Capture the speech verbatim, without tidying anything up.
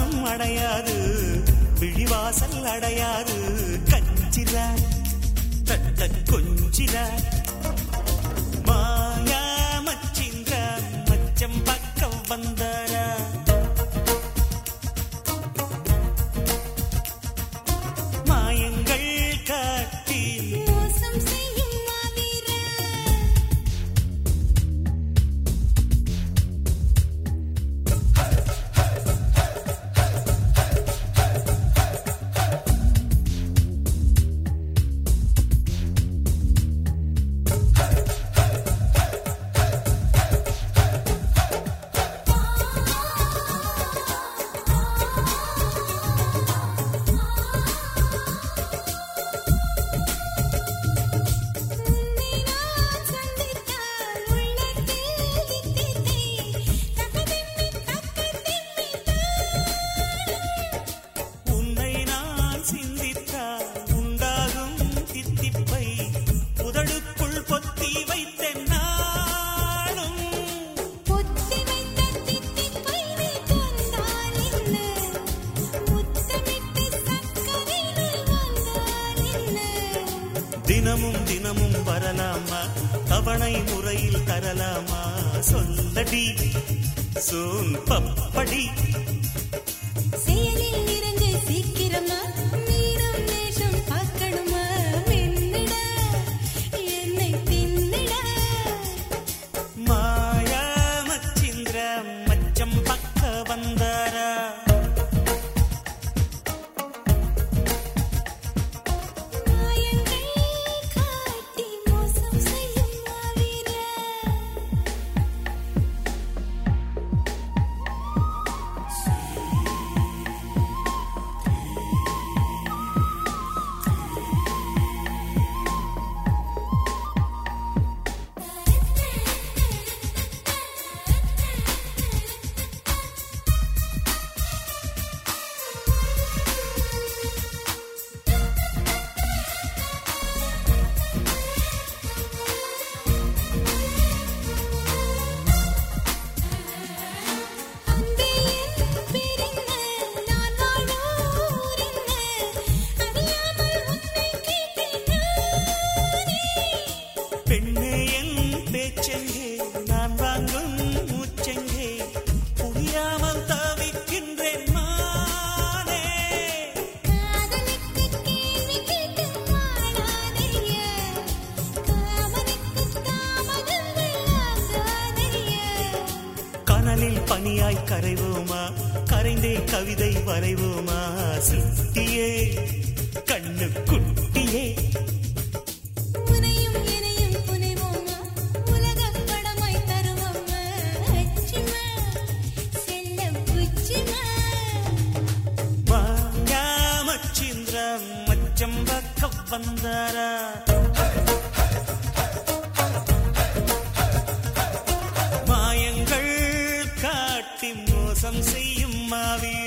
கண்ணாலம் அடையாது, விழிவாசல் அடையாது. கஞ்சிரா தத்த கொஞ்சிரா மாயா மச்சிந்திரா மச்சம் பக்கம் வந்தாரா. மாயங்கள் காட்டி மோசம் செய்யும் மாவீரா. உன்னை நான் சிந்தித்தால் உண்டாகும் தித்திப்பை உதடுக்குள் பொத்தி வைத்தேன் நானும். பொத்தி வைத்த தித்திப்பை நீ தந்தால் என்ன, முத்தமிட்டு சக்கரை நீ வந்தால் என்ன. தினமும் தினமும் வரலாமா, தவணை முறையில் தரலாமா, சொல்லடி சோன் பப்படி. செயலில் இறங்கு சீக்கிரமா, நீரும் நேசம் பார்க்கணுமா, மென்னிட என்னை தின்னிட. மாயா மச்சிந்திர மச்சம் பக்க வந்தாரா. மாயங்கள் காட்டி மோசம் செய்யும் மாவீரா. அன்பே என் பேரென்ன, நான் வாழும் ஊரென்ன, அறியாமல் உன்னை கேட்டேன் நானே. பெண்ணே என் பேச்செங்கே, நான் வாங்கும் மூச்செங்கே, புரியாமல் தவிக்கின்றேன் மானே. காதலுக்கு கேள்வி கேட்டு வாழாதையா, காமனுக்கு தாமதங்கள் ஆகாதையா. கனலில் பனியாய் கரைவோமா, கரைந்தே கவிதை வரைவோமா, சுட்டியே கண்ணு குட்டியே. உனையும் எனையும் புனைவோமா, உலகப் படமாய் தருவோமா, அச்சுமா செல்லம் புச்சுமா. மாயா மச்சிந்திர மச்சம் பக்க வந்தாரா. மாயங்கள் காட்டி மோசம் செய்யும் மாவீரா.